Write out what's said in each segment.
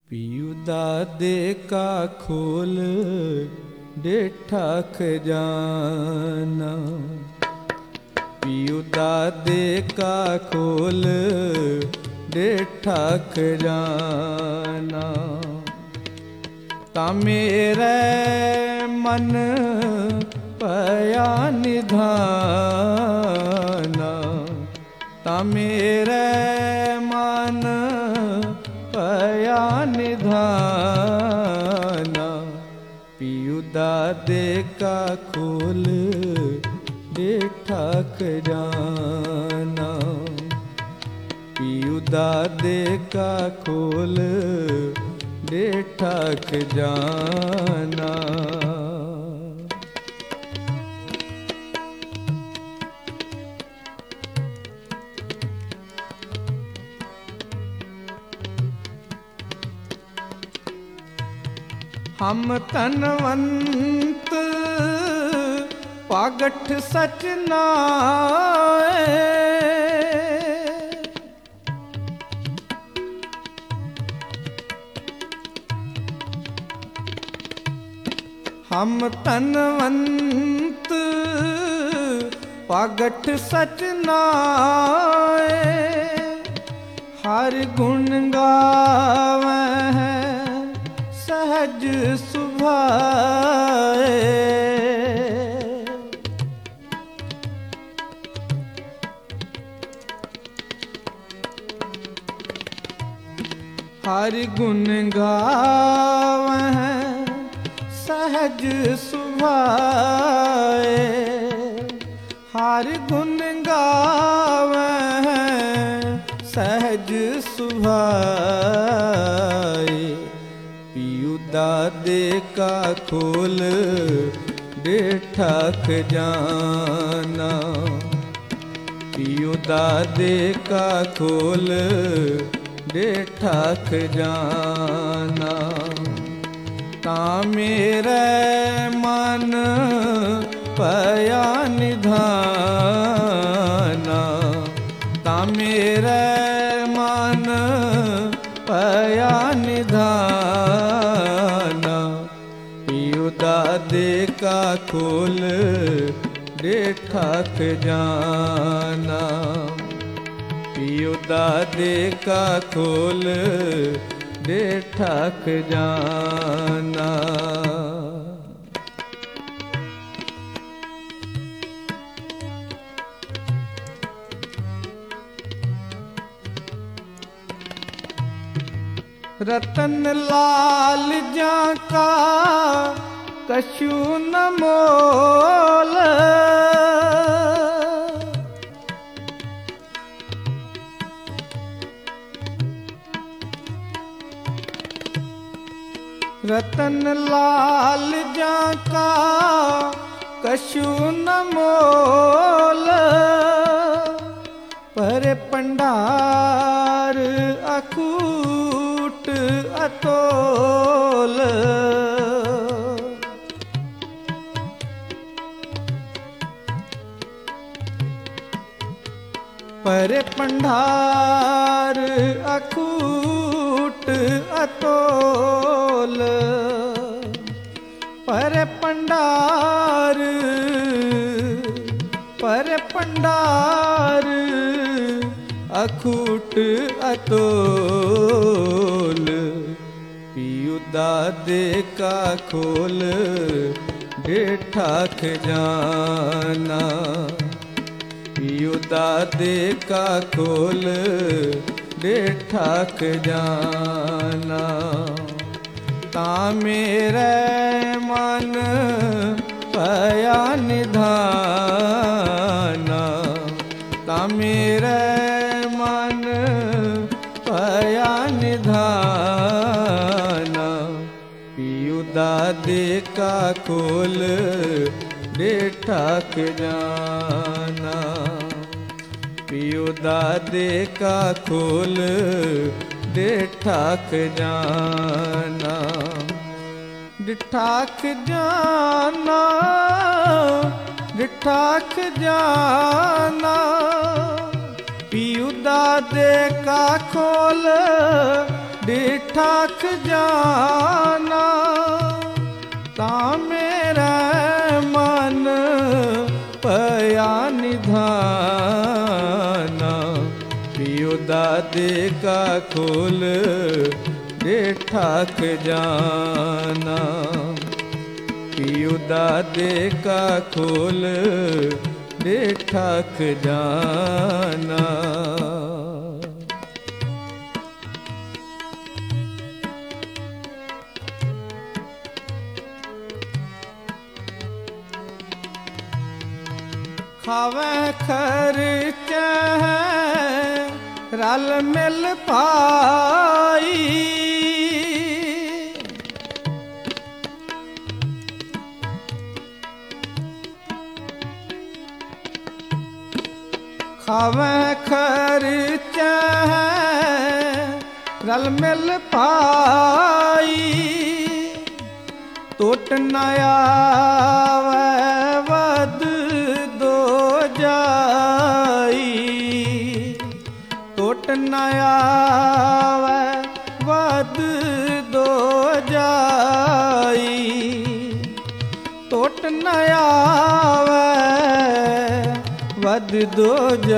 PU दादे का खोल डेठा खजाना। पीयू दादे का खोल डेठा खजाना। ता मेरे मन पया निधाना। ता मेरे मन पया निधाना। पीयू दादे का खोल डेठा खजाना। पीयू दादे का खोल डेठा खजाना। हम तनवंत पागठ सच नाए। हम तनवंत पागठ सच नाए। हर गुण गावे सहज सुभाए। हर गुण गावे सहज सुभाए। हर गुण गावे सहज सुभाए। पीयू दादे का खोल डेठा खजाना। पीयू दादे का खोल डेठा खजाना। ता मेरे मन पया निधाना। ता मेरे मन पया निधाना। पीयू दादे का खोल डेठा खजाना। पीयू दादे का खोल डेठा खजाना। रतन लाल जाका कछु न मोल। रतन लाल जाका कछु न मोल। पर पंडार अकूट अतोल। पर पंडार अकूट अतोल। पर पंडार अकूट अतोल। पीयू दादे का खोल डेठा खजाना। पीयू दादे का खोल डेठा खजाना। ता मेरे मन पया निधाना। ता मेरे मन पया निधाना। पीयू दादे का खोल डेठा खजाना। पीयू दादे का खोल डेठा खजाना। डिठा खजाना डिठा खजाना। पीयू दादे का खोल डिठा खजाना ता मेरा मन पया निधाना। पियो दादे का खोल डिठा खजाना। पियो दादे का खोल डिठा खजाना। खावे खर्च रल मिल पाई। खावे खर्च रल मिल पाई। टुट न आवे वध दो जाई। टुट न आवे वध दो जाई। टुट न आवे वध दो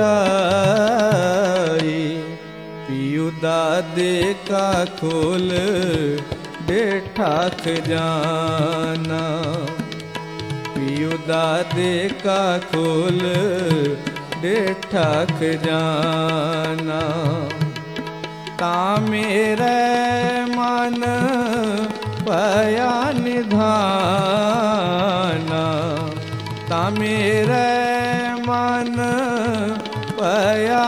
जाई। पियो दादे का खोल डिठा खजाना। पियो दादे का खोल डिठा खजाना। ता मेरे मन पया निधाना। ता मेरे मन पया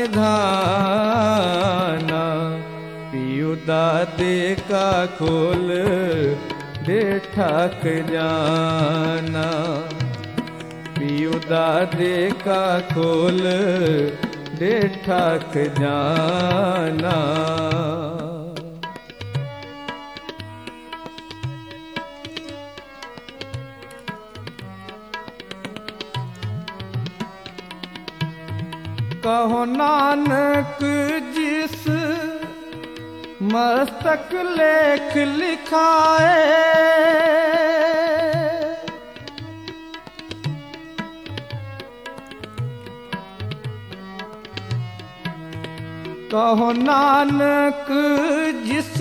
निधाना। पियो दादे का खोल डिठा खजाना। पियो दादे का खोल डिठा खजाना। कहो नानक जिस मस्तक लेख लिखाए। कहो नानक जिस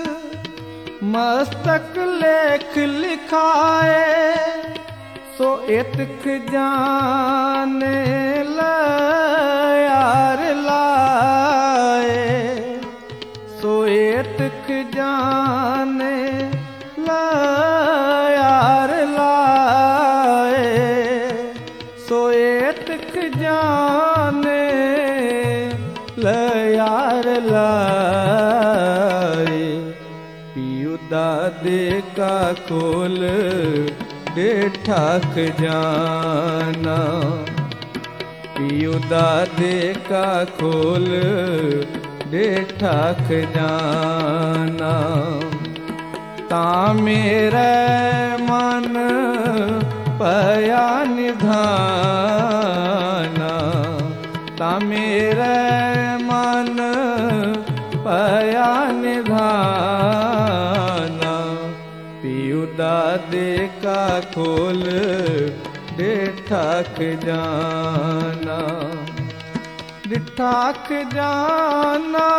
मस्तक लेख लिखाए। सो इतक जाने यार लाए। सो इतक जाने यार लाए। सो इतक जाने यार लाए। पियो दादे का खोल डिठा खजाना। पियो दादे का खोल डिठा खजाना। ता मेरे मन पया निधाना। ता मेरे मन पया निधाना। पियो दादे का खोल डिठा खजाना। डिठा खजाना।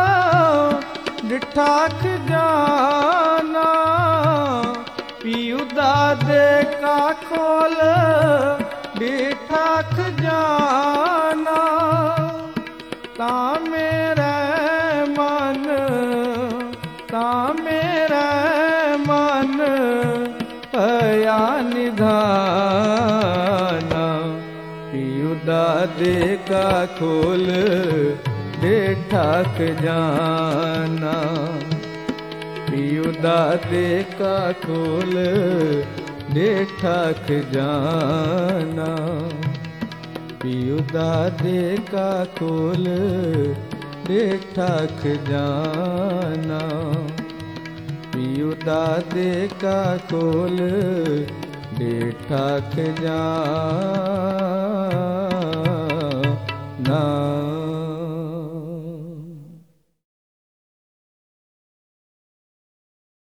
डिठा खजाना। पियो दादे का खोल डिठा खजाना। ता मेरा मन ता मेरा मन पया निधाना। पियो दादे का खोल डिठा खजाना। पियो दादे का खोल डिठा खजाना। पियो दादे का खोल डिठा खजाना। पियो दादे का खोल डिठा खजाना।